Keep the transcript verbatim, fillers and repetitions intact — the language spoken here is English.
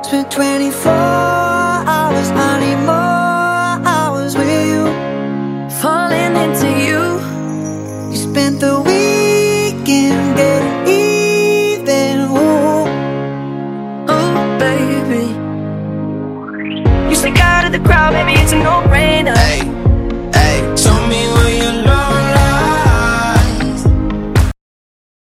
spent twenty-four hours, I need more hours with you. Falling into you. You spent the weekend getting even, ooh. Oh, baby. You stick out of the crowd, baby, it's a no-brainer. Hey.